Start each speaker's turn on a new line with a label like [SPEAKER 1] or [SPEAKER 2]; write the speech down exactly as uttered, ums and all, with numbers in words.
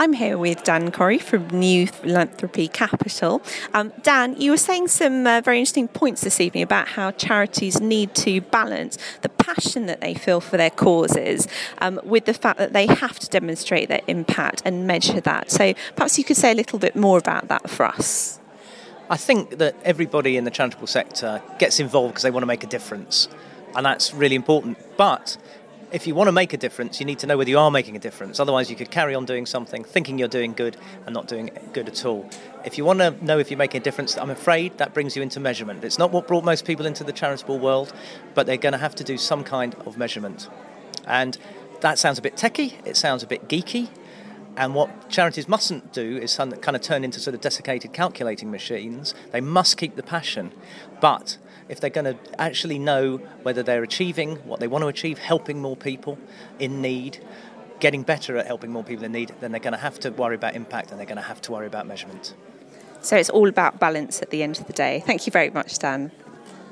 [SPEAKER 1] I'm here with Dan Corrie from New Philanthropy Capital. Um, Dan, you were saying some uh, very interesting points this evening about how charities need to balance the passion that they feel for their causes um, with the fact that they have to demonstrate their impact and measure that. So perhaps you could say a little bit more about that for us.
[SPEAKER 2] I think that everybody in the charitable sector gets involved because they want to make a difference, and that's really important. But if you want to make a difference, you need to know whether you are making a difference. Otherwise, you could carry on doing something, thinking you're doing good and not doing good at all. If you want to know if you're making a difference, I'm afraid that brings you into measurement. It's not what brought most people into the charitable world, but they're going to have to do some kind of measurement. And that sounds a bit techie, it sounds a bit geeky. And what charities mustn't do is kind of turn into sort of desiccated calculating machines. They must keep the passion. But if they're going to actually know whether they're achieving what they want to achieve, helping more people in need, getting better at helping more people in need, then they're going to have to worry about impact and they're going to have to worry about measurement.
[SPEAKER 1] So it's all about balance at the end of the day. Thank you very much, Dan.